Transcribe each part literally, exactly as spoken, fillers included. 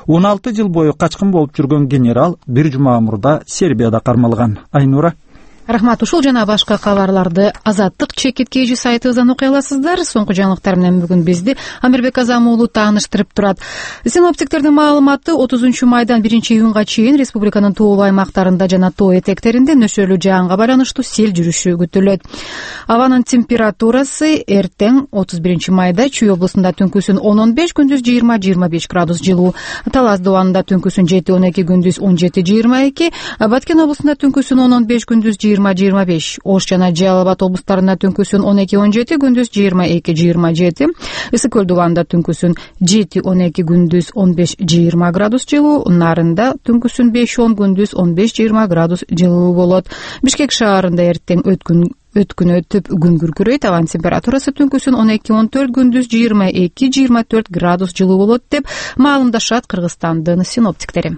он алты жыл бою качкын болуп жүргөн генерал бир жума мурда Сербияда кармалган. Айнура. Рахмат. Ушул жана башка кабарларды Азаттык чекит kg сайтыбыздан окуй аласыздар. Соңку жаңылыктар менен бүгүн бизди Амирбек Азам уулу тааныштырып турат. Синоптиктердин маалыматы отузунчу майдан биринчи июнга чейин республиканын тоолуу аймактарында жана тоо этектеринде нөсөрлүү жаанга байланыштуу сел жүрүшү күтүлөт. Абанын температурасы эртең отуз биринчи майда Чүй облусунда түнкүсүн он он беш, күндүз жыйырма жыйырма беш градус жылуу. Талас Дубанында түнкүсүн жети он эки, күндүз он жети жыйырма эки, Баткен облусунда түнкүсүн он он беш, күндүз жыйырма жыйырма беш, Ош жана Жалал Абад облустарында түнкүсүн он эки он жети, күндүз жыйырма эки жыйырма жети, Ысык көл Дубанында түнкүсүн жети он эки, күндүз он беш жыйырма градус жылуу, Нарында түнкүсүн беш он, күндүз он беш жыйырма градус жылуу болот. Бишкек шаарында эртең өткүн өткүн өтүп күн күркүрөйт. Абанын температурасы түнкүсүн он эки он төрт, күндүз жыйырма эки жыйырма төрт градус жылуу болот деп маалымдашат Кыргызстандын синоптиктери.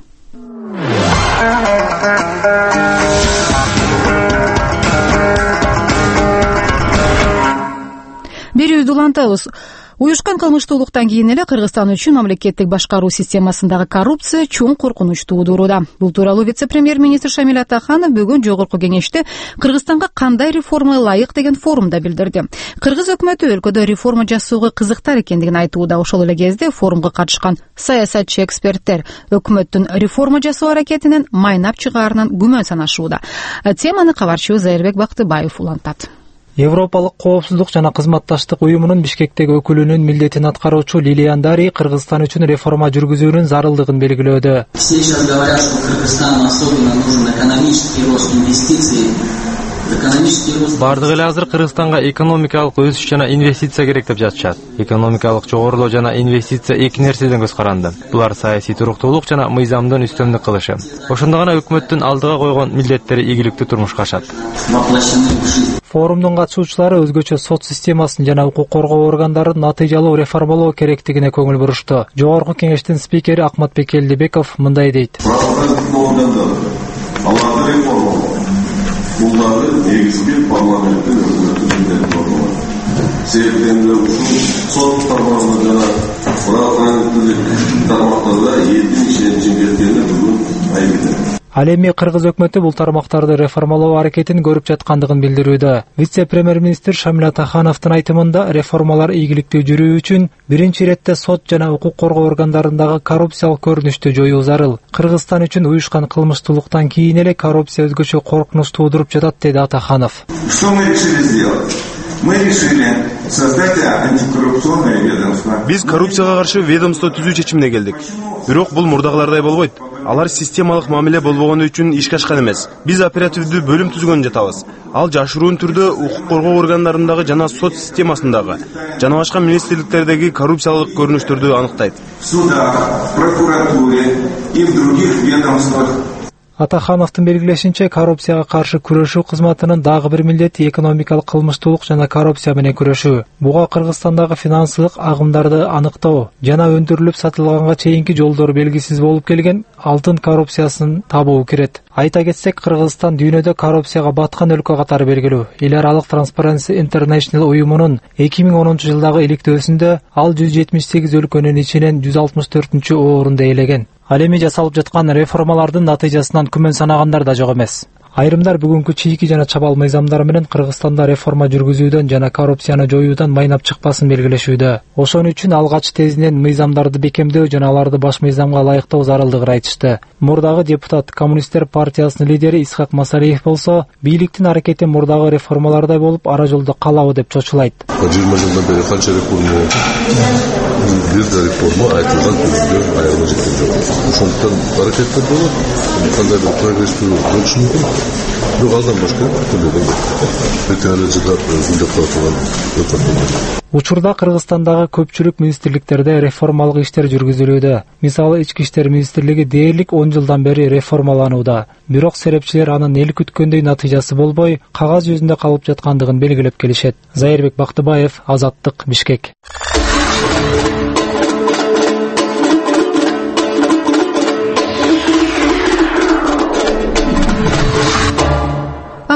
Берүүбүздү улантабыз. Уюшкан кылмыштуулуктан кийин эле Кыргызстан үчүн мамлекеттик башкаруу системасындагы коррупция чоң коркунуч туудурууда. Бул тууралуу вице-премьер-министр Шамиль Атаханов бүгүн жогорку кеңеште Кыргызстанга кандай реформа ылайык деген форумда билдирди. Кыргыз өкмөтү өлкөдө реформа жасоого кызыктар экендигин айтууда. Ошол эле кезде форумга катышкан саясатчы эксперттер өкмөттүн реформа жасоо аракетинен майнап чыгаарынан күмөн санашууда. Теманы кабарчыбыз Зайырбек Бактыбаев улантат. Европалык коопсуздук жана кызматташтык уюмунун Бишкектеги өкүлүнүн милдетин аткаруучу Лилиан Дарий Кыргызстан үчүн реформа жүргүзүүнүн зарылдыгын белгилөөдө. Все сейчас говорят, что Кыргызстану особенно нужен экономический рост инвестиций. Бардык эле азыр Кыргызстанга экономикалык өсүш жана инвестиция керек деп жатышат. Экономикалык жогорулоо жана инвестиция эки нерседен көз каранды. Булар саясий туруктуулук жана мыйзамдын үстөмдүк кылышы. Ошондо гана өкмөттүн алдыга койгон милдеттери ийгиликтүү турмушка ашат. Форумдун катышуучулары өзгөчө сот системасын жана укук коргоо органдарын натыйжалуу реформалоо керектигине көңүл бурушту. Жогорку кеңештин спикери Акматбек Элдибеков мындай дейт. Bunları negizgi parlamentin özgürlüğünden korunmalı. Sebeplerinde uşun sot tarmağında parlamentin tarmaqlarda yedi işin cingirtlerini bugün ayıbıdır. Ал эми Кыргыз өкмөтү бул тармактарды реформалоо аракетин көрүп жаткандыгын билдирүүдө. Вице-премьер-министр Шамиль Атахановдун айтымында реформалар ийгиликтүү жүрүү үчүн биринчи иретте сот жана укук коргоо органдарындагы коррупциялык көрүнүштү жоюу зарыл. Кыргызстан үчүн уюшкан кылмыштуулуктан кийин эле коррупция өзгөчө коркунуч туудуруп жатат, деди Атаханов. Биз коррупцияга каршы ведомство түзүү чечимине келдик. Бирок бул мурдагылардай болбойт. Алар системалык мамиле болбогону үчүн ишке ашкан эмес. Биз оперативдүү бөлүм түзгөн жатабыз. Ал жашыруун түрдө укук коргоо органдарындагы жана сот системасындагы жана башка министрликтердеги коррупциялык көрүнүштөрдү аныктайт. Атахановдун белгилешинче, коррупцияга каршы күрөшүү кызматынын дагы бир милдети экономикалык кылмыштуулук жана коррупция менен күрөшүү. Буга Кыргызстандагы финансылык агымдарды аныктоо жана өндүрүлүп сатылганга чейинки жолдор белгисиз болуп келген алтын коррупциясын табуу кирет. Айта кетсек, Кыргызстан дүйнөдө коррупцияга баткан өлкө катары белгилүү. Эл аралык Transparency International уюмунун эки миң онунчу жылдагы иликтөөсүндө ал жүз жетимиш сегиз өлкөнүн ичинен жүз алтымыш төртүнчү орунду ээлеген. Ал эми жасалып жаткан реформалардын натыйжасынан күмөн санагандар да жок эмес. Айрымдар бүгүнкү чийки жана чабал мыйзамдар менен Кыргызстанда реформа жүргүзүүдөн жана коррупцияны жоюудан майнап чыкпасын белгилешүүдө. Ошон үчүн алгач тезинен мыйзамдарды бекемдөө жана аларды баш мыйзамга ылайыктоо зарылдыгын айтышты. Мурдагы депутат Коммунисттер партиясынын лидери Исхак Масалиев болсо, бийликтин аракети мурдагы реформалардай болуп, ара жолдо калабы деп чочулайт. жыйырма жылдан бери канча реформа бир да реформа айтылган түрдө аягына жеткен жок. Ошондуктан аракеттер болот, кандай бир прогресстүү болушу мүмкүн. Бирок алдан башка күтүлгөн ертеңги жылдар күндө калган. Учурда Кыргызстандагы көпчүлүк министрликтерде реформалык иштер жүргүзүлүүдө. Мисалы, Ички иштер министрлиги дээрлик он жылдан бери реформаланууда. Бирок серепчилер анын эл күткөндөй натыйжасы болбой, кагаз жүзүндө калып жаткандыгын белгилеп келишет. Зайырбек Бактыбаев, Азаттык, Бишкек.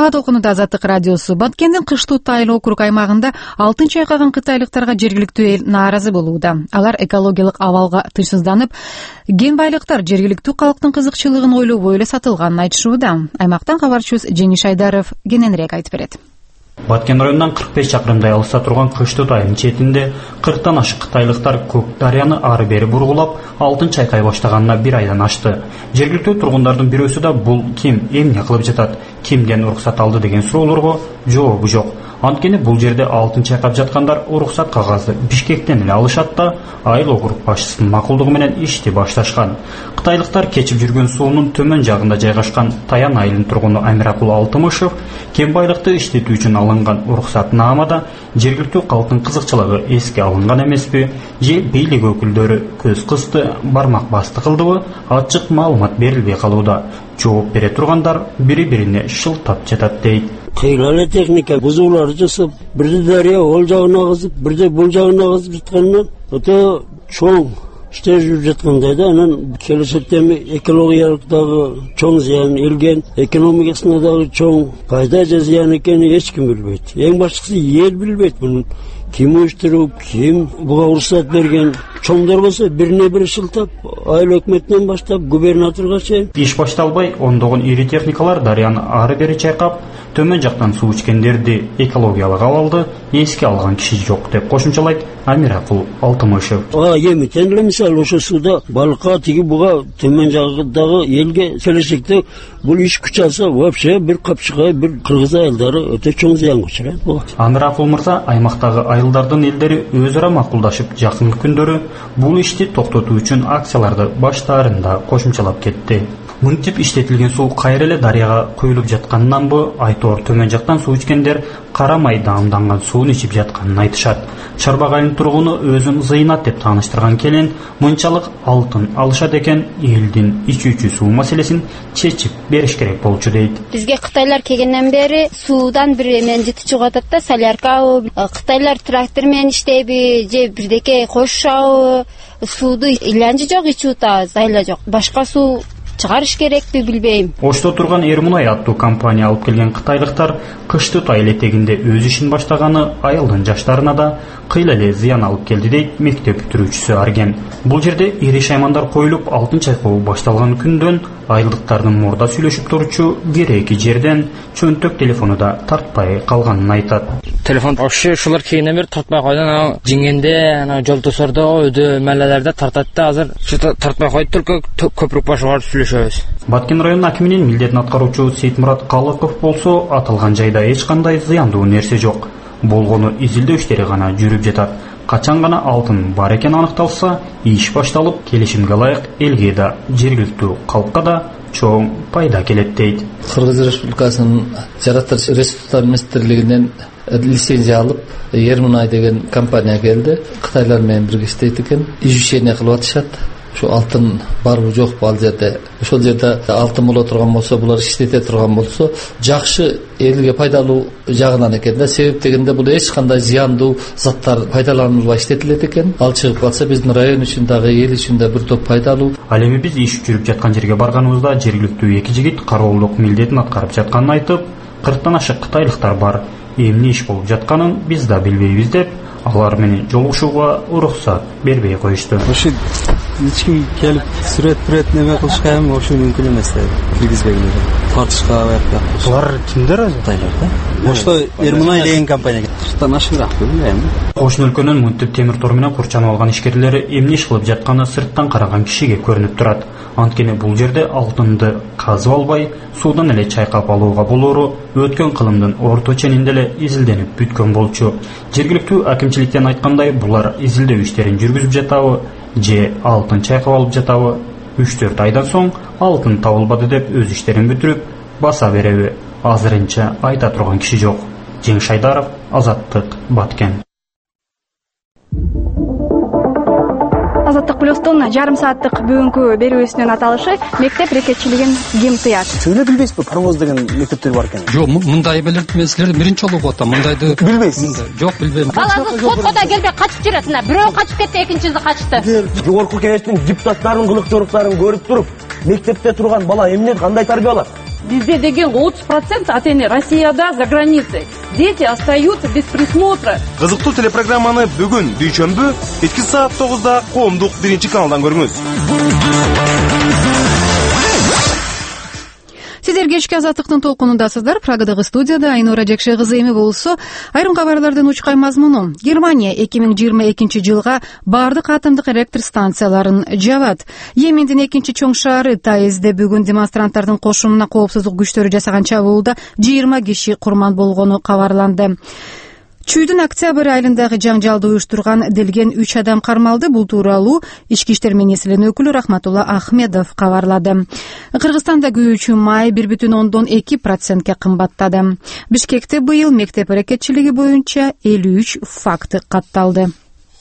Ага толкунунда Азаттык радиосу. Баткендин Кыштуу Тайыл округ аймагында алтын чайкаган кытайлыктарга жергиликтүү эл нааразы болууда. Алар экологиялык абалга тыйсызданып, кен байлыктар жергиликтүү калктын кызыкчылыгын ойлобой эле сатылганын айтышууда. Аймактан кабарчыбыз Жеңиш Айдаров кененирээк айтып берет. Баткен районунан кырк беш чакырымдай алыста турган Кыштуу Тайылдын четинде кырктан ашык кытайлыктар Көк дарыяны ары бери бургулап, алтын чайкай баштаганына бир айдан ашты. Жергиликтүү тургундардын бирөөсү да бул ким, эмне кылып жатат, кимден уруксат алды деген суроолорго жообу жок. Анткени бул жерде алтын чайкап жаткандар уруксат кагазды Бишкектен эле алышат да, Айыл округ башчысынын макулдугу менен ишти башташкан. Кытайлыктар кечип жүргөн суунун төмөн жагында жайгашкан Таян айылынын тургуну Амиракул Алтымышев кен байлыкты иштетүү үчүн алынган уруксатнамада жергиликтүү калктын кызыкчылыгы эске алынган эмеспи, же бийлик өкүлдөрү көз кысты, бармак басты кылдыбы, ачык маалымат берилбей калууда. Жооп бере тургандар бири-бирине шылтап жатат дейт. Кыйла техника бузуулар жасап, бирде дарыя ол жагына агызып, бирде бул жагына агызып жаткандан өтө чоң иштер жүрүп жаткандай да, анан келечекте экологиялык дагы чоң зыян, элген экономикасына дагы чоң пайда же зыян экенин эч ким билбейт. Эң башкысы эл билбейт муну. Ким уюштуруп, ким буга уруксат берген. Чоңдор болсо бирине бири шылтап, айыл өкмөтүнөн баштап губернаторго чейин. Иш башталбай, ондогон ири техникалар дарыяны ары бери чайкап, төмөн жактан суу ичкендерди экологиялык абалды эске алган киши жок деп кошумчалайт Амиракул Алтымышев. А эми тең эле мисалы ошо сууда балыкка тиги буга төмөн жагдагы элге келечекте бул иш күч алса, вообще бир капчыга бир кыргыз айылдары өтө чоң зыянга учурайт буга. Амиракул мырза аймактагы айылдардын элдери өз ара макулдашып, жакын күндөрү бул ишти токтотуу үчүн акцияларды баштаарында кошумчалап кетти. Мынтип иштетилген суу кайра эле дарыяга куюлуп жатканынан бу айтор төмөн жактан суу ичкендер карамай даамданган сууну ичип жатканын айтышат. Чарбак айылынын тургуну өзүн зыйнат деп тааныштырган келин мынчалык алтын алышат экен, элдин ичүүчү суу маселесин чечип бериш керек болчу дейт. Бизге кытайлар келгенден бери суудан бир эмен жыты чыгып атат да, соляркабы, кытайлар трактор менен иштейби же бирдеке кошушабы, сууду иланжы жок, ичүү табыз, айла жок. Башка суу чыгарыш керекпи билбейм. Ошто турган Эрмунай аттуу компания алып келген кытайлыктар Кыштуу Тайыл этегинде өз ишин баштаганы айылдын жаштарына да кыйла эле зыян алып келди дейт мектеп бүтүрүүчүсү Арген. Бул жерде ири шаймандар коюлуп, алтын чайкоо башталган күндөн айылдыктардын мурда сүйлөшүп турчу бир эки жерден чөнтөк телефону да тартпай калганын айтат. Телефон вообще ушулар келгенден бери тартпай койдун, жиңгенде, ана жол тосордо, өдө мелелерде тартат да, азыр тартпай койду, только көпүрүк башы барып сүйлөшөбүз. Баткен районунун акиминин милдетин аткаруучу Сейитмурат Калыков болсо аталган жайда эч кандай зыяндуу нерсе жок. Болгону изилдөө иштери гана жүрүп жатат. Качан гана алтын бар экени аныкталса, иш башталып, келишимге ылайык элге да, жергиликтүү калкка да чоң пайда келет дейт. Кыргыз Республикасынын жараттырыш ресурстар министрлигинен лицензия алып, Эрмунай деген компания келди. Кытайлар менен бирге иштейт экен. Изучение кылып атышат. Şu altın barбы жокпу ал жерде. Ошол жерде алтын боло турган болсо, булар иштете турган болсо, жакшы элге пайдалуу жагынан экен да. Себеп дегенде бул эч кандай зыяндуу заттар пайдаланылбай иштетилет экен. Ал чыгып калса биздин район үчүн дагы, эл үчүн да бир топ пайдалуу. Ал эми биз иш жүрүп жаткан жерге барганыбызда жергиликтүү эки жигит кароолдук милдетин аткарып жатканын айтып, кырктан ашык кытайлыктар бар. Эмне иш болуп жатканын биз да билбейбиз деп, алар менен жолугушууга уруксат бербей коюшту. Ошо эч ким келип сүрөт-пүрөт неме кылышка эми ошо мүмкүн эмес да. Киргизбегилер. Тартышка аякта. Булар кимдер өзү Кытайлар да? Ошто Эрмунай деген компания кырктан ашыгыраак билбейм. Кошуна өлкөнүн мынтип темир тор менен курчанып алган ишкерлери эмне иш кылып жатканы сырттан караган кишиге көрүнүп турат. Анткени бул жерде алтынды казып албай, суудан эле чайкап алууга болоору өткөн кылымдын орто ченинде эле изилденип бүткөн болчу. Жергиликтүү акимчиликтен айткандай, булар изилдөө иштерин жүргүзүп жатабы же алтын чайкап алып жатабы, үч төрт айдан соң алтын табылбады деп өз иштерин бүтүрүп баса береби, азырынча айта турган киши жок. Жеңиш Айдаров, Азаттык, Баткен. Азаттык плюстун жарым сааттык бүгүнкү берүүсүнүн аталышы мектеп рекетчилигин ким тыят? Сөйлө билбейсизби, паровоз деген мектептер бар экен? Жок, мындай нерселерди биринчи жолу угуп атам. Мындайды билбейсиз? Жок, билбейм. Балаңыз сотко да келбей качып жүрөт мына. Бирөө качып кетти, экинчиси качты. Жогорку кеңештин депутаттарынын кылык жоруктарын көрүп туруп, мектепте турган бала эмне кандай тарбия алат? Везде деген отыз процент ата эне Россияда, за границей. Дети остаются без присмотра. Кызыктуу телепрограмманы бүгүн дүйшөмбү кечки саат тогузда коомдук биринчи каналдан көрүңүз. Сиздер кечки азаттыктын толкунундасыздар. Прагадагы студияда Айнура Жекше кызы эми болсо, айрым кабарлардын учкай мазмуну. Германия эки миң жыйырма экинчи жылга бардык атомдук электр станцияларын жабат. Йемендин экинчи чоң шаары Таизде бүгүн демонстранттардын кошунуна коопсуздук күчтөрү жасаган чабуулда жыйырма киши курман болгону кабарланды. Чүйдүн октябрь айылындагы жаңжалды уюштурган делген үч адам кармалды. Бул тууралуу Ички иштер министринин өкүлү Рахматулла Ахмедов кабарлады. Кыргызстанда күйүүчү май бир бүтүн ондон эки процентке кымбаттады. Бишкекте быйыл мектеп аракетчилиги боюнча элүү үч факты катталды.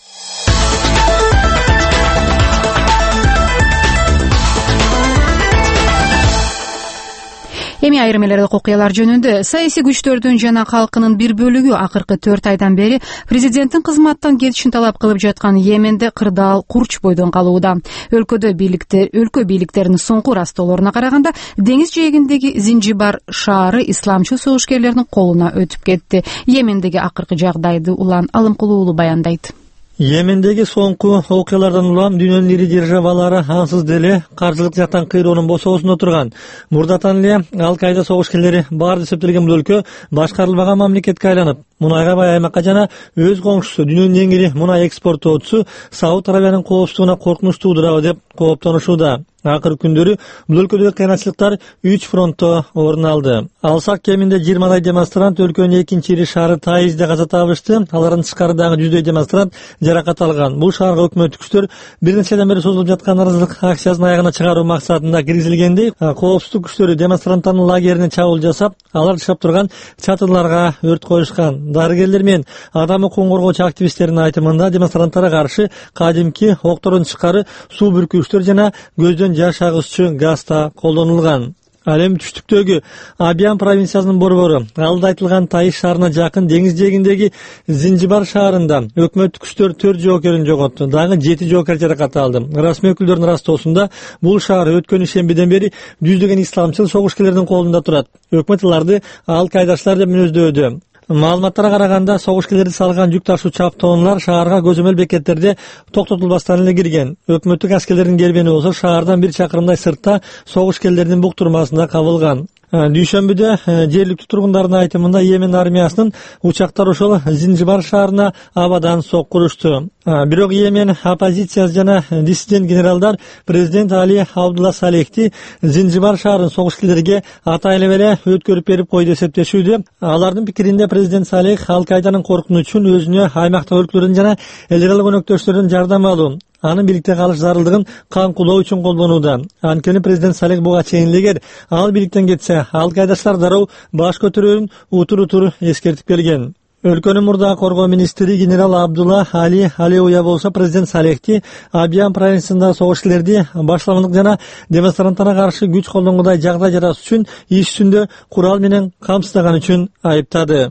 Эми айрым элдик окуялар жөнүндө. Саясий күчтөрдүн жана калкынын бир бөлүгү акыркы төрт айдан бери президенттин кызматтан кетишин талап кылып жаткан Йеменде кырдаал курч бойдон калууда. Өлкөдө бийликтер, өлкө бийликтеринин соңку растоолоруна караганда деңиз жээгиндеги Зинжибар шаары исламчыл согушкерлердин колуна өтүп кетти. Йемендеги акыркы жагдайды Улан Алымкулуу баяндайт. Йемендеги соңку окуялардан улам дүйнөнүн ири державалары ансыз деле каржылык жактан кыйроонун босоосунда турган. Мурдатан эле Ал-Каида согушкерлери бар эсептелген бул өлкө башкарылбаган мамлекетке айланып, мунайга бай аймакка жана өз коңшусу дүйнөнүн эң ири мунай экспорттоочусу Сауд Арабиянын коопсуздугуна коркунуч туудурабы деп кооптонушууда. Акыркы күндөрү бул өлкөдөгү кыйынчылыктар үч фронтто орун алды. Алсак кеминде жыйырмадай демонстрант өлкөнүн экинчи ири шаары Таизде каза табышты. Алардын тышкарыдагы жүздөй демонстрант жаракат алган. Бул шаарга өкмөттүк күчтөр бир нече айдан бери созулуп жаткан нааразылык акциясын аягына чыгаруу максатында киргизилгендей, коопсуздук күчтөрү демонстранттардын лагерине чабуул жасап, алар жашап турган чатырларга өрт коюшкан. Дарыгерлер менен адам укугун коргоочу активисттердин айтымында демонстранттарга каршы кадимки октордун тышкары суу бүркүүчтөр жана көздөн жаш агызчу газ да колдонулган. Ал эми түштүктөгү Абиян провинциясынын борбору алда айтылган Таиз шаарына жакын деңиз жээгиндеги Зинжибар шаарында өкмөттүк күчтөр төрт жоокерин жоготту. Дагы жети жоокер жаракат алды. Расмий өкүлдөрдүн растоосунда бул шаар өткөн ишембиден бери жүздөгөн исламчыл согушкерлердин колунда турат. Өкмөт аларды Ал-Каидачлар деп мүнөздөдү. Маалыматтарга караганда согушкерлерди салган жүк ташуучу автоунаалар шаарга көзөмөл бекеттерде токтотулбастан эле кирген. Өкмөттүк аскерлердин келбени болсо шаардан бир чакырымдай сыртта согушкерлердин буктурмасында кабылган. Дүйшөмбүдө жергиликтүү тургундардын айтымында Йемен армиясынын учактар ошол Зинжибар шаарына абадан сокку урушту. Бирок Йемен оппозициясы жана диссидент генералдар президент Али Абдулла Салехти Зинжибар шаарын согушкерлерге атайлап эле өткөрүп берип койду эсептешүүдө. Алардын пикиринде президент Салех Ал-Каиданын коркунучун өзүнө аймакта өлкөлөрдүн жана эл аралык өнөктөштөрдүн жардам алуу, анын бийликте калыш зарылдыгын камкулоо үчүн колдонууда. Анткени президент Салех буга чейин эгер ал бийликтен кетсе, Ал-Каидачлар дароо баш көтөрүүнүн утур-утур эскертип келген. Өлкөнүн мурдагы коргоо министри генерал Абдулла Али Алеуя болсо президент Салехти Абиян провинциясындагы согушкерлерди баштамдык жана демонстранттарга каршы күч колдонгудай жагдай жаратуу үчүн иш үстүндө курал менен камсыздаган үчүн айыптады.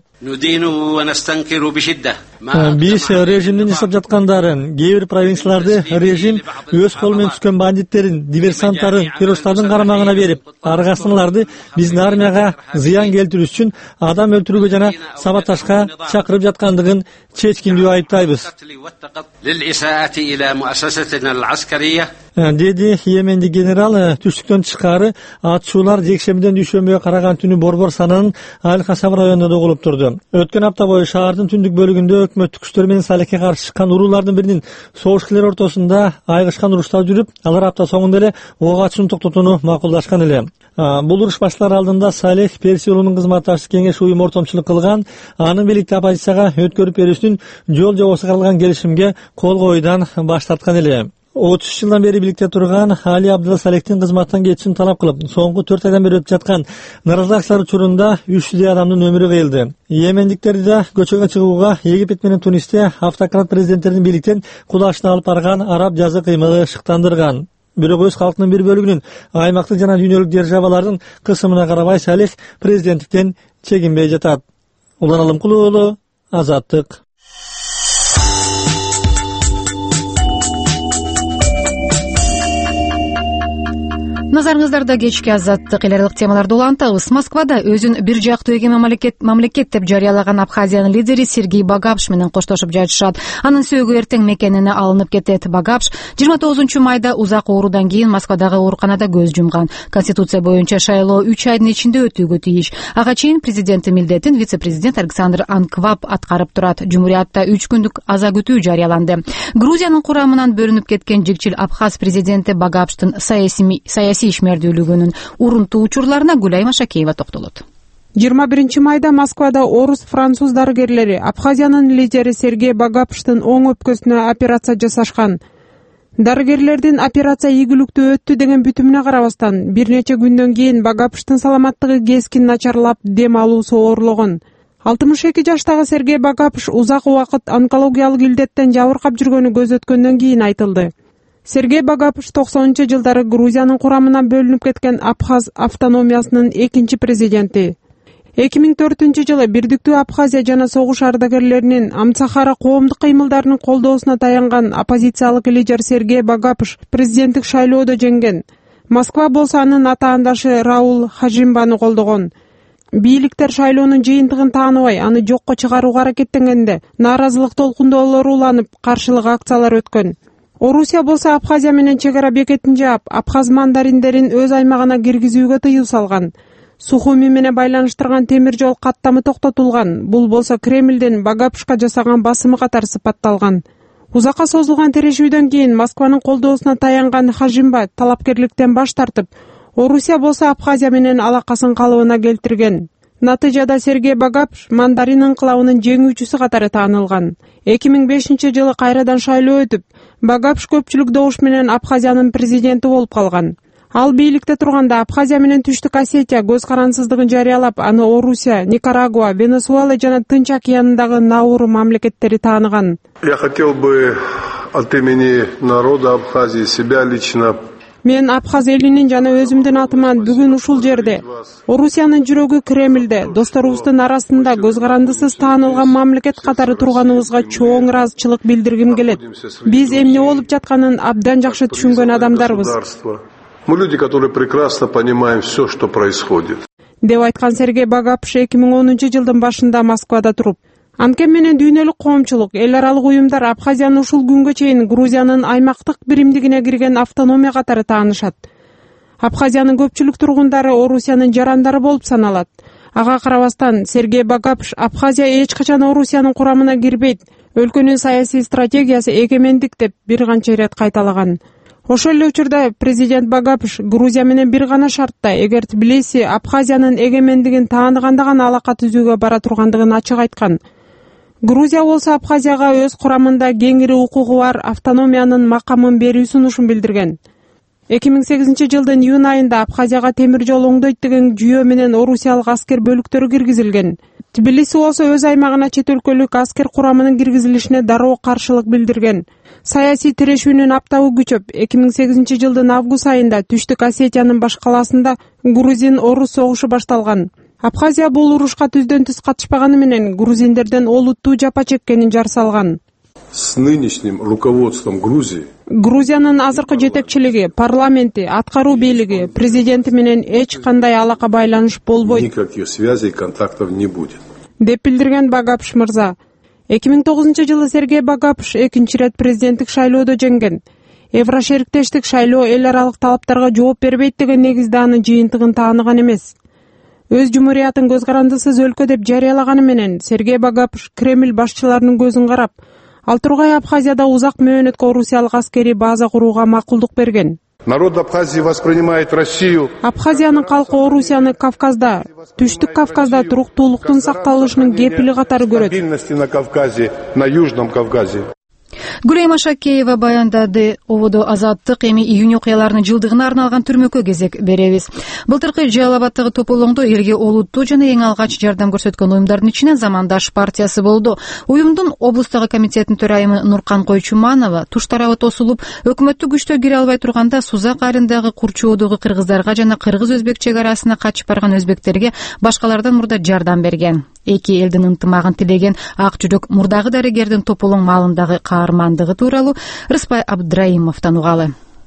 Биз режимдин жасап жаткандарын, кээ бир провинцияларды режим өз колу менен түшкөн бандиттерин, диверсанттарын, террористтардын карамагына берип, аргасынларды биздин армияга зыян келтирүү үчүн адам өлтүрүүгө жана сабаташка чакырып жаткандыгын чечкиндүү айыптайбыз. Деди Йемендик генерал. Түштүктөн тышкары атышуулар жекшембиден дүйшөмбүгө караган түнү борбор сананын Аль-Хасаб районунда да угулуп турду. Өткөн апта бою шаардын түндүк бөлүгүндө өкмөттүк күчтөр менен Салехке каршы чыккан уруулардын биринин согушкерлер ортосунда айгышкан уруштар жүрүп, алар апта соңунда эле ок атышууну токтотууну макулдашкан эле. Бул уруш башталар алдында Салех Персия улунун кызматташчы кеңеш уюму ортомчулук кылган, анын бийликти оппозицияга өткөрүп берүүсүнүн жол жобосу каралган келишимге кол коюудан баш тарткан эле. отуз үч жылдан бери бийликте турган Али Абдулла Салехтин кызматтан кетишин талап кылып, соңку төрт айдан бери өтүп жүткөн нааразылык акциялар учурунда үч жүздөй адамдын өмүрү кыйылды. Йемендиктерди да көчөгө чыгууга Египет менен Тунисте автократ президенттердин бийликтен кулашына алып барган араб жазы кыймылы шыктандырган. Бирок өз калкынын бир бөлүгүнүн аймактык жана дүйнөлүк державалардын кысымына карабай Салех президенттиктен чегинбей жатат. Улан Алымкулуу уулу, Азаттык. Назарыңыздарда кечки азаттык эл аралык темаларды улантабыз. Москвада өзүн бир жактуу эгемен мамлекет мамлекет деп жарыялаган Абхазиянын лидери Сергей Багапш менен коштошуп жатышат. Анын сөөгү эртең мекенине алынып кетет. Багапш жыйырма тогузунчу майда узак оорудан кийин Москвадагы ооруканада көз жумган. Конституция боюнча шайлоо үч айдын ичинде өтүүгө тийиш. Ага чейин президенттин милдетин вице-президент Александр Анкваб аткарып турат. Жумуриятта үч күндүк аза күтүү жарыяланды. Грузиянын курамынан бөлүнүп кеткен жигчил Абхаз президенти Багапштын саясий ишмердүүлүгүнүн урунтуу учурларына Гүлай Машакеева токтолот. жыйырма биринчи майда Москвада орус-француз дарыгерлери Абхазиянын лидери Сергей Багапштын оң өпкөсүнө операция жасашкан. Дарыгерлердин операция ийгиликтүү өттү деген бүтүмүнө карабастан бир нече күндөн кийин Багапштын саламаттыгы кескин начарлап, дем алуусу оорлогон. алтымыш эки жаштагы Сергей Багапш узак убакыт онкологиялык илдеттен жабыркап жүргөнү көз өткөндөн кийин айтылды. Сергей Багапш токсонунчу жылдары Грузиянын курамынан бөлүнүп кеткен Абхаз автономиясынын экинчи президенти. эки миң төртүнчү жылы Бирдиктүү Абхазия жана согуш ардагерлеринин Амцахара коомдук кыймылдарынын колдоосуна таянган оппозициялык лидер Сергей Багапш президенттик шайлоодо жеңген. Москва болсо анын атаандашы Раул Хажимбаны колдогон. Бийликтер шайлоонун жыйынтыгын тааныбай, аны жокко чыгарууга аракеттенгенде нааразылык толкундоолору уланып, каршылык акциялар өткөн. Орусия болсо Абхазия менен чек ара бекетин жаап, абхаз мандариндерин өз аймагына киргизүүгө тыюу салган. Сухуми менен байланыштырган темир жол каттамы токтотулган. Бул болсо Кремлдин Багапшка жасаган басымы катары сыпатталган. Узакка созулган тирешүүдөн кийин Москванын колдоосуна таянган Хажимба талапкерликтен баш тартып, Орусия болсо Абхазия менен алакасын калыбына келтирген. Натыйжада Сергей Багапш мандарин инкылабынын жеңүүчүсү катары таанылган. эки миң бешинчи жылы кайрадан шайлоо өтүп, Багапш көпчүлүк добуш менен Абхазиянын президенти болуп калган. Ал бийликте турганда Абхазия менен Түштүк Осетия көз карансыздыгын жарыялап, аны Орусия, Никарагуа, Венесуэла жана Тынч океанындагы науру мамлекеттери тааныган. Я хотел бы от имени народа Абхазии себя лично Мен Абхаз элинин жана өзүмдүн атыман бүгүн ушул жерде Орусиянын жүрөгү Кремлде, досторубуздун арасында көз карандысыз таанылган мамлекет катары турганыбызга чоң ыраазычылык билдиргим келет. Биз эмне болуп жатканын абдан жакшы түшүнгөн адамдарбыз. Мы люди, которые прекрасно понимаем все, что происходит. Деп айткан Сергей Багапш эки миң онунчу жылдын башында Москвада туруп, анткени менен дүйнөлүк коомчулук, эл аралык уюмдар Абхазияны ушул күнгө чейин Грузиянын аймактык биримдигине кирген автономия катары таанышат. Абхазиянын көпчүлүк тургундары Орусиянын жарандары болуп саналат. Ага карабастан Сергей Багапш Абхазия эч качан Орусиянын курамына кирбейт, өлкөнүн саясий стратегиясы эгемендик деп бир канча ирет кайталаган. Ошол эле учурда президент Багапш Грузия менен бир гана шартта, эгер Тбилиси Абхазиянын эгемендигин тааныганда гана алака түзүүгө бара тургандыгын ачык айткан. Грузия болсо Абхазияга өз курамында кеңири укугу бар автономиянын макамын берүү сунушун билдирген. эки миң сегизинчи жылдын июнь айында Абхазияга темир жол оңдойт деген жүйө менен орусиялык аскер бөлүктөрү киргизилген. Тбилиси болсо өз аймагына чет өлкөлүк аскер курамынын киргизилишине дароо каршылык билдирген. Саясий тирешүүнүн аптабы күчөп, эки миң сегизинчи жылдын август айында Түштүк Осетиянын баш калаасында грузин-орус согушу башталган. Абхазия бул урушка түздөн түз катышпаганы менен грузиндерден олуттуу жапа чеккенин жар салган. С нынешним руководством Грузии Грузиянын азыркы жетекчилиги, парламенти, аткаруу бийлиги, президенти менен эч кандай алака байланыш болбойт. Никаких связей, контактов не будет. Деп билдирген Багапш мырза. эки миң тогузунчу жылы Сергей Багапш экинчи ирет президенттик шайлоодо жеңген. Еврошериктештик шайлоо эл аралык талаптарга жооп бербейт деген негизде анын жыйынтыгын тааныган эмес. Өз жумуриятын көз карандысыз өлкө деп жарыялаганы менен Сергей Багапш Кремль башчыларынын көзүн карап, ал тургай Абхазияда узак мөөнөткө орусиялык аскери база курууга макулдук берген. Народ Абхазии воспринимает Россию. Абхазиянын калкы Орусияны Кавказда, Түштүк Кавказда туруктуулуктун сакталышынын кепили катары көрөт. Стабильности на Кавказе, на Южном Кавказе. Гүлай Машакеева баяндады. Ободо азаттык эми июнь окуяларынын жылдыгына арналган түрмөккө кезек беребиз. Былтыркы Жалал Абадтагы тополоңдо элге олуттуу жана эң алгач жардам көрсөткөн уюмдардын ичинен Замандаш партиясы болду. Уюмдун облустагы комитетинин төрайымы Нуркан Койчуманова туш тарабы тосулуп, өкмөттүк күчтөр кире албай турганда Сузак айылындагы Курчоодогу кыргыздарга жана кыргыз-өзбек чек арасына качып барган өзбектерге башкалардан мурда жардам берген. Эки элдин ынтымагын тилеген ак жүрөк мурдагы дарыгердин тополоң маалындагы каармандыгы тууралуу Рыспай Абдраимовдон угалы.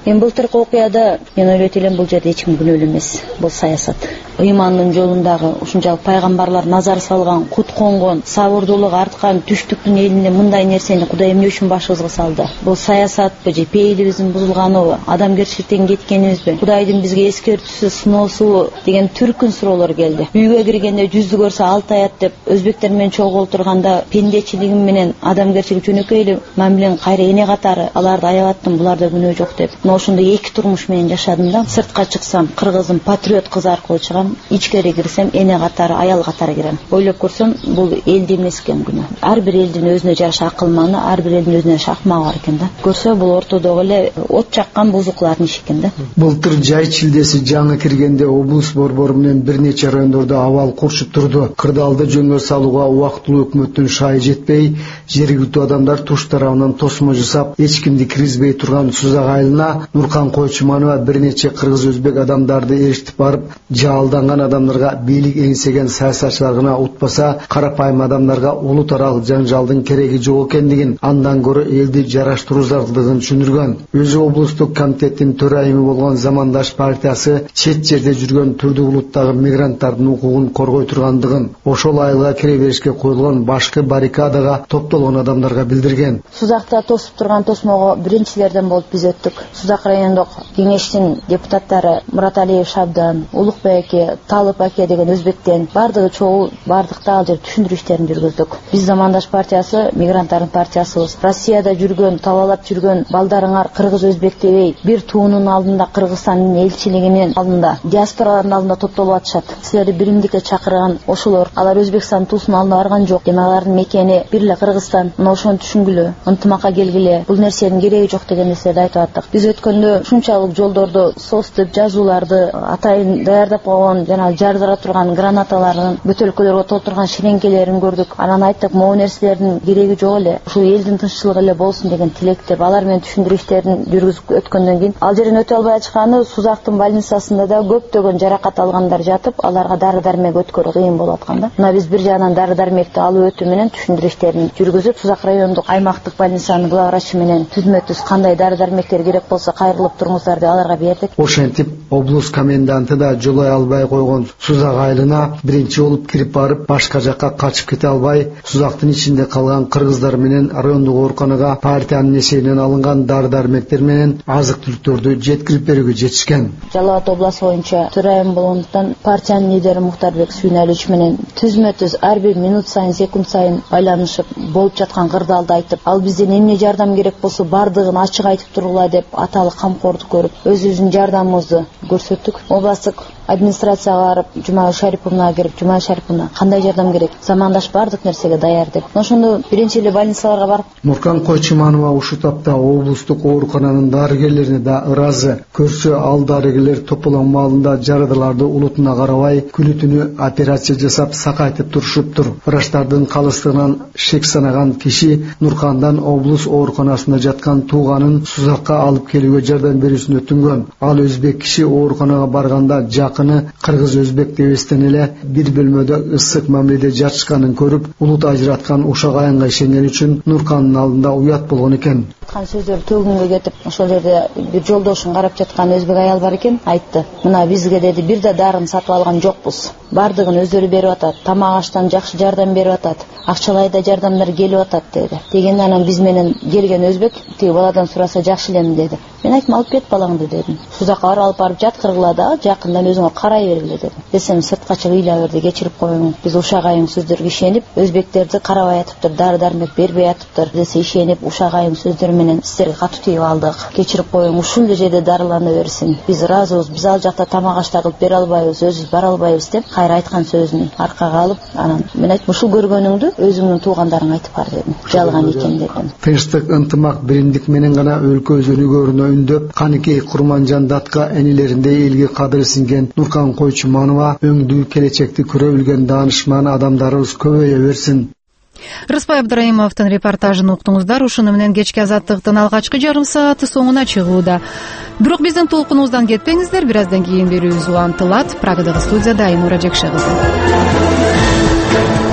эми былтыркы окуяда мен ойлойт элем бул жерде эч ким күнөөлүү эмес. Бул саясат. Ыймандын жолундагы ушунчалык пайгамбарлар назар салган, кут конгон, сабырдуулук арткан түштүктүн элинде мындай нерсени Кудай эмне үчүн башыбызга салды? Бул саясатпы же пейилибиздин бузулганыбы, адамгерчиликтен кеткенибизби, Кудайдын бизге эскертүүсү, сыноосу деген түркүн суроолор келди. Үйгө киргенде жүздү көрсө алты аят деп өзбектер менен чогуу отурганда пендечилигим менен адамгерчилик жөнөкөй эле мамилен кайра эне катары аларды аябаттым, буларда күнөө жок деп. Мына ошондой эки турмуш менен жашадым да. Сыртка чыксам кыргызым патриот кыз аркылуу чыгам, ичкери кирсем эне катары, аял катары кирем. Ойлоп көрсөм бул элде эмес экен күнөө. Ар бир элдин өзүнө жараша акылманы, ар бир элдин өзүнө жараша акмагы бар экен да. Көрсө бул ортодогу эле от жаккан бузуклардын иши экен да. Былтыр жай чилдеси жаңы киргенде облус борбору менен бир нече райондордо абал курчуп турду. Кырдаалды жөнгө салууга убактылуу өкмөттүн шайы жетпей, жергиликтүү адамдар туш тарабынан тосмо жасап, эч кимди киргизбей турган Сузак айылына Нуркан Койчуманова бир нече кыргыз өзбек адамдарды эриштип барып, жаалданган адамдарга бийлик эңсеген саясатчылар гана утпаса, карапайым адамдарга улут аралык жаңжалдын кереги жок экендигин, андан көрө элди жараштыруу зарылдыгын түшүндүргөн. Өзү облустук комитеттин төрайымы болгон Замандаш партиясы чет жерде жүргөн түрдүү улуттагы мигранттардын укугун коргой тургандыгын, ошол айылга кире беришке коюлган башкы баррикадага топтолгон адамдарга билдирген. Сузакта тосуп турган тосмого биринчилерден болуп биз өттүк. Сузак райондук кеңештин депутаттары Мураталиев Шабдан, Улукбек аке, Талып аке деген өзбектен бардыгы чогуу бардыкта ал жер түшүндүрүү иштерин жүргүздүк. Биз Замандаш партиясы мигранттардын партиясыбыз. Россияда жүргөн, табалап жүргөн балдарыңар кыргыз өзбек дебей, бир туунун алдында Кыргызстандын элчилигинин алдында, диаспоралардын алдында топтолуп атышат. Силерди биримдикке чакырган ошолор, алар Өзбекстан туусунун алдына барган жок. Эми алардын мекени бир эле Кыргызстан. Мына ошону түшүнгүлө, ынтымакка келгиле. Бул нерсенин кереги жок деген нерселерди айтып аттык. Биз өткөндө ушунчалык жолдордо сос деп жазууларды, атайын даярдап койгон жана жардыра турган гранаталардын бөтөлкөлөргө толтурган ширеңкелерин көрдүк. Анан айттык, могу нерселердин кереги жок эле. Ушул элдин тынччылыгы эле болсун деген тилектеп, алар менен түшүндүрүү иштерин жүргүзүп өткөндөн кийин ал жерден өтө албай ачканы Сузактын больницасында да көптөгөн жаракат алгандар жатып, аларга дары дармек өткөрүү кыйын болуп аткан да. Мына биз бир жагынан дары дармекти алып өтүү менен түшүндүрүү иштерин жүргүзүп, Сузак райондук аймактык больницанын главврачы менен түзмө-түз кандай дары дармектер керек болсо кайрылып туруңуздар деп аларга бердик. Ошентип облус коменданты да жолой албай койгон Сузак айылына биринчи болуп кирип барып, башка жакка качып кете албай, Сузактын ичинде калган кыргыздар менен райондук ооруканага партиянын эсебинен алынган дары дармектер менен азык түлүктөрдү жеткирип берүүгө жетишкен. Жалал Абад областы боюнча төрайым болгондуктан партиянын лидери Мухтарбек Сүйнөлүч менен түзмө-түз ар бир минут сайын, секунд сайын байланышып, болуп жаткан кырдаалды айтып, ал бизден эмне жардам керек болсо бардыгын ачык айтып тургула деп аталык камкордук көрүп, өзүбүздүн жардамыбызды көрсөттүк. Областтык администрацияга барып, Жумай Шариповна келип, Жумай Шариповна кандай жардам керек? Замандаш бардык нерсеге даяр деп. Ошондо биринчи эле больницаларга барып, Нуркан Койчуманова ушул тапта облустук оорукананын дарыгерлерине да ыраазы. Көрсө ал дарыгерлер тополон маалында жарыдыларды улутуна карабай, күнү-түнү операция жасап сакайтып турушуптур. Врачтардын калыстыгынан шек санаган киши Нуркандан облус ооруканасында жаткан тууганын Сузакка алып келүүгө жардам берүүсүн өтүнгөн. Ал өзбек киши ооруканага барганда жакыны кыргыз өзбек дебестен эле бир бөлмөдө ысык мамиледе жатышканын көрүп, улут ажыраткан ушак аянга ишенгени үчүн Нуркандын алдында уят болгон экен. Кан сөздөр төгүнгө кетип, ошол жерде бир жолдошун карап жаткан өзбек аял бар экен, айтты. Мына бизге деди, бир да дарын сатып алган жокпуз. Бардыгын өздөрү берип атат. Тамак аштан жакшы жардам берип атат. Акчалай да жардамдар келип атат деди. Дегенде анан биз менен келген өзбек тиги баладан сураса жакшы элем деди. Мен айттым, алып кет балаңды дедим. Сузакка барып алып барып жаткыргыла да, жакындан өзүңө карай бергиле дедим. Десем, сыртка чыгып ыйла берди, кечирип коюң. Биз ушак айым сөздөргө ишенип, өзбектерди карабай атыптыр, дары дармек бербей атыптыр десе ишенип, ушак айым сөздөр менен сиздерге катуу тийип алдык. Кечирип коюң, ушул жерде дарылана берсин. Биз ыраазыбыз, биз ал жакта тамак ашта кылып бере албайбыз, өзүбүз бара албайбыз деп кайра айткан сөзүн аркага алып, анан мен айттым, ушул көргөнүңдү өзүңдүн туугандарыңа айтып бар дедим. Жалган экен дедим. Тынчтык, ынтымак, биримдик менен гана өлкө өзөнүгөрүнө үндөп, Каныкей Курманжан датка энелеринде элге кадыры сиңген Нуркан Койчуманова өңдүү келечекти көрө билген даанышман адамдарыбыз көбөйө берсин. Рыспай Абдраимовдун репортажын уктуңуздар. Ушуну менен кечки азаттыктын алгачкы жарым сааты соңуна чыгууда. Бирок биздин толкунубуздан кетпеңиздер, бир аздан кийин берүүбүз улантылат. Прагадагы студияда Айнура Жекше кызы.